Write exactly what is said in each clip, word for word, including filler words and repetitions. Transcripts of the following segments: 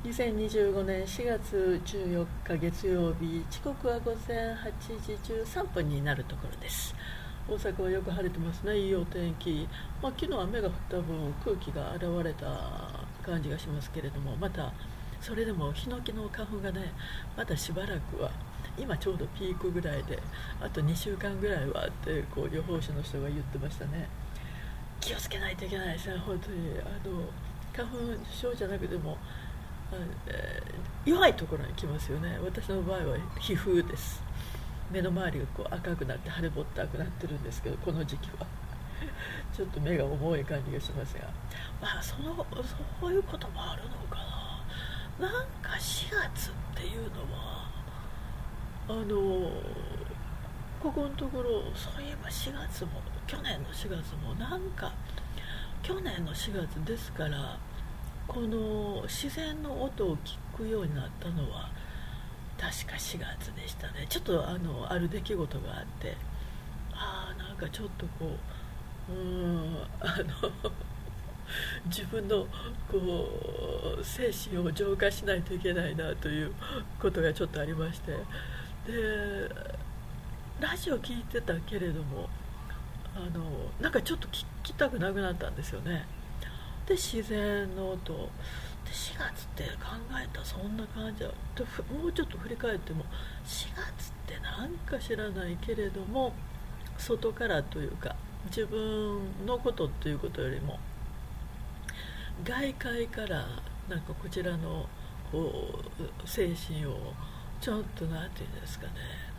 にせんにじゅうごねんしがつじゅうよっか月曜日、時刻はごぜんはちじじゅうさんぷんになるところです。大阪はよく晴れてますね。いいお天気、まあ、昨日雨が降った分空気が現れた感じがしますけれども、またそれでもヒノキの花粉がね、まだしばらくは、今ちょうどピークぐらいで、あとにしゅうかんぐらいはってこう予報士の人が言ってましたね。気をつけないといけないですね。本当にあの花粉症じゃなくても、えー、弱いところに来ますよね。私の場合は皮膚です。目の周りがこう赤くなって腫れぼったくなってるんですけど、この時期はちょっと目が重い感じがしますが、まあそのそういうこともあるのかな。なんかしがつっていうのはあのここのところ、そういえばしがつも去年のしがつもなんか去年のしがつですから、この自然の音を聞くようになったのは確かしがつでしたね。ちょっとあのある出来事があって、ああなんかちょっとこううーんあの自分のこう精神を浄化しないといけないなということがちょっとありまして、でラジオ聞いてたけれども、あのなんかちょっと聞きたくなくなったんですよね。で自然の音でしがつって考えたらそんな感じだ。もうちょっと振り返ってもしがつってなんか知らないけれども、外からというか自分のことということよりも外界からなんかこちらのこう精神をちょっとなんていうんですかね、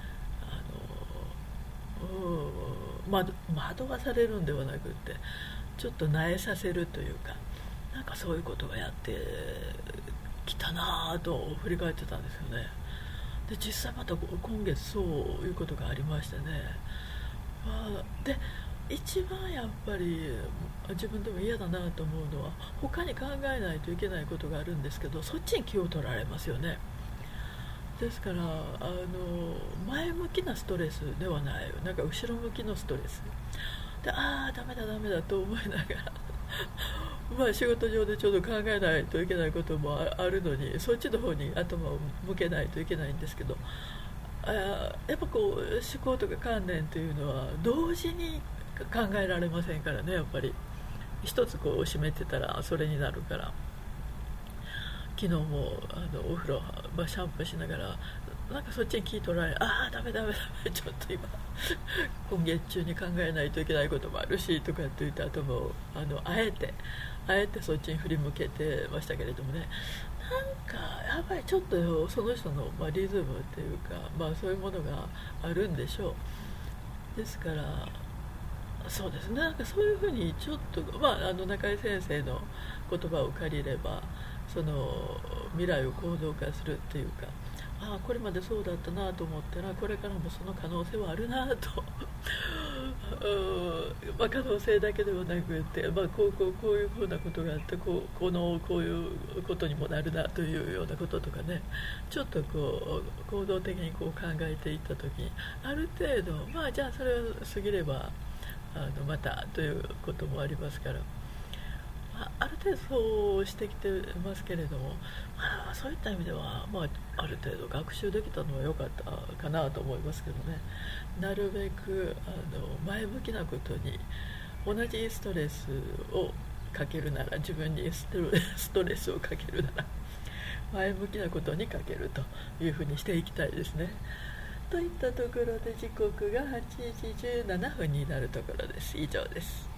あの惑惑わされるんではなくってちょっと萎えさせるというか、なんかそういうことがやってきたなぁと振り返ってたんですよね。で実際また今月そういうことがありましてね、まあ、で一番やっぱり自分でも嫌だなと思うのは、他に考えないといけないことがあるんですけど、そっちに気を取られますよね。ですからあの前向きなストレスではない、なんか後ろ向きのストレスで、ああダメだダメだと思いながらまあ仕事上でちょっと考えないといけないこともあるのに、そっちの方に頭を向けないといけないんですけど、あやっぱこう思考とか観念というのは同時に考えられませんからね。やっぱり一つこう閉めてたらそれになるから、昨日もあのお風呂、まあ、シャンプーしながらなんかそっちに聞い取られ、ああダメダメダメ、ちょっと今今月中に考えないといけないこともあるしとかって言って頭をあのあえてあえてそっちに振り向けてましたけれどもね、なんかやっぱりちょっとその人の、まあ、リズムっていうか、まあ、そういうものがあるんでしょう。ですからそうですね、なんかそういうふうにちょっと、まあ、あの中井先生の言葉を借りれば、その未来を行動化するっていうか、ああこれまでそうだったなと思ったらこれからもその可能性はあるなとまあ、可能性だけではなくて、まあ、こうこうこういうふうなことがあってこうこのこういうことにもなるなというようなこととかね、ちょっとこう行動的にこう考えていった時に、ある程度まあじゃあそれを過ぎればあのまたということもありますから、あ, ある程度そうしてきてますけれども、まあ、そういった意味では、まあ、ある程度学習できたのは良かったかなと思いますけどね。なるべくあの前向きなことに、同じストレスをかけるなら自分にストストレスをかけるなら前向きなことにかけるというふうにしていきたいですね。といったところで時刻がはちじじゅうななふんになるところです。以上です。